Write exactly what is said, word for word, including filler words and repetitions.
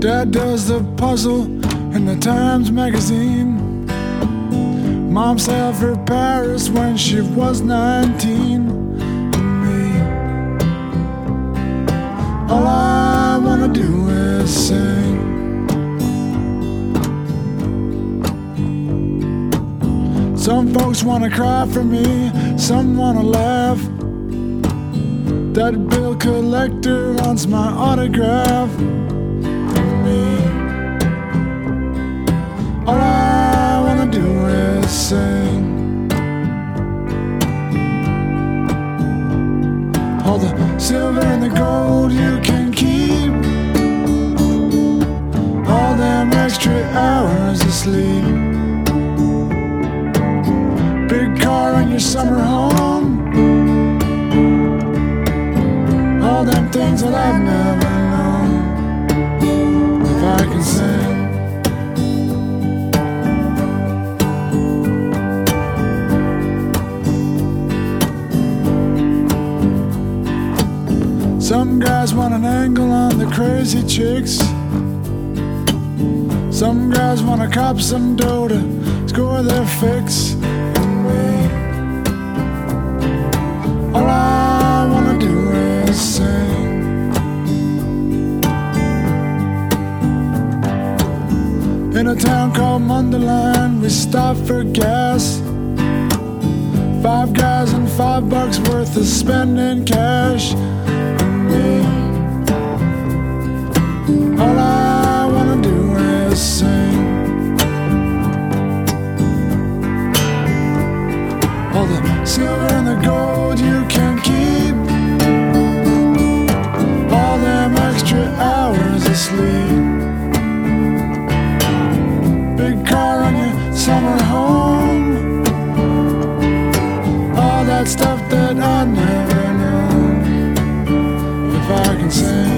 Dad does the puzzle in the Times magazine. Mom sailed for Paris when she was nineteen. And me, all I wanna do is sing. Some folks wanna cry for me, some wanna laugh. That bill collector wants my autograph. And me, all I wanna do is sing. All the silver and the gold you can keep, all them extra hours of sleep, big car in your summer home, all them things that I've never known. If I can sing, some guys want an angle on the crazy chicks. Some guys wanna cop some dough to score their fix. And me, all I wanna do is sing. In a town called Mundelein, we stop for gas. Five guys and five bucks worth of spending cash. All I wanna do is sing. All the silver and the gold you can keep, all them extra hours of sleep, big car on your summer home, all that stuff that I never know. If I can sing.